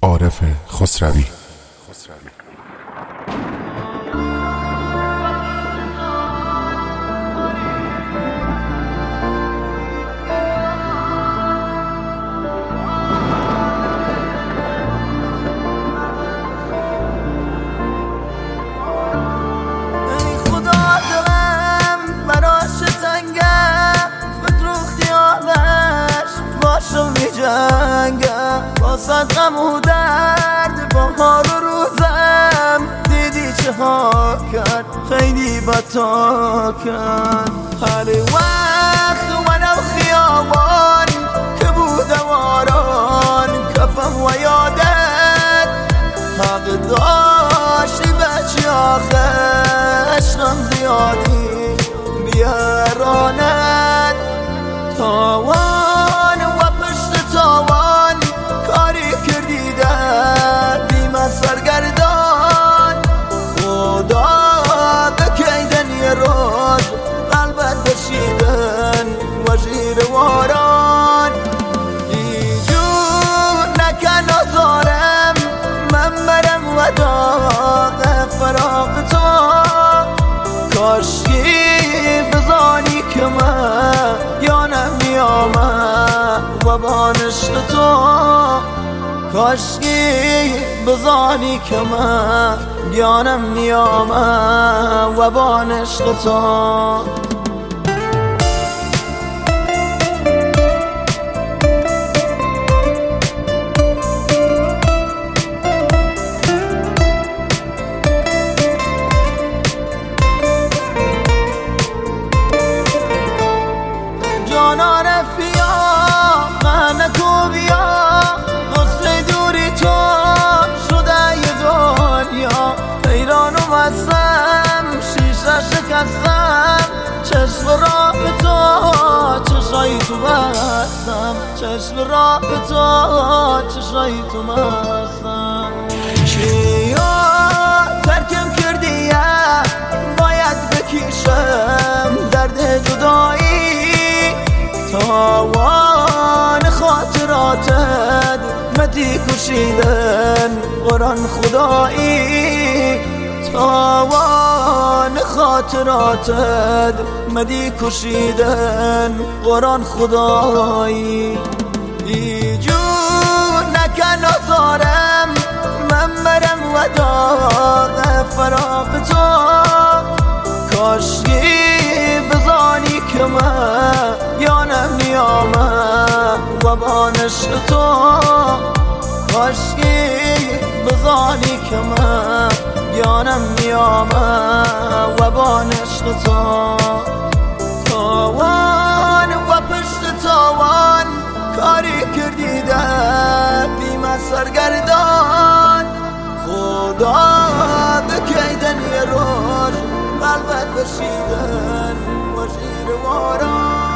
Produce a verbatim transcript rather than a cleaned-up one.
عارف خسروی. واسد غم و درد بهار و روزم دیدی چه ها کرد، خیلی بتا کرد. هر وقت منم خیابان که بودم آران کفم و یادت حق داشتی بچه آخه عشقم زیادی بیارانت تاوان و پشت تاوان کاری کردی در بیمه سرگردان خدا بکیدن یه روز قلبت بشیدن و زیر واران ایجور نکن آزارم من برم و داغ فراق تو کاشکی بزانی که من یانم میامم و بانشت تو کاشکی بزانی که من یانم میامم و بانشت تو شکستم چشم را به تو چشای تو بستم چشم را به تو چشای تو بستم چیا ترکم کردی باید بکشم درد جدایی تاوان خاطراتت مدی کشیدن قرآن خدایی تاوان خاطراتت مدی کشیدن قرآن خدایی ایجور نکن آزارم من برم و داغ فراق تو کاشکی بزانی که من یانم نیامم و بانشت تو کاشکی بزانی که من یانم میامم و بانشت تو تاوان و پشت تاوان کاری کردی در بیمه سرگردان خدا بکیدن یه روز قلبت بشیدن و زیر واران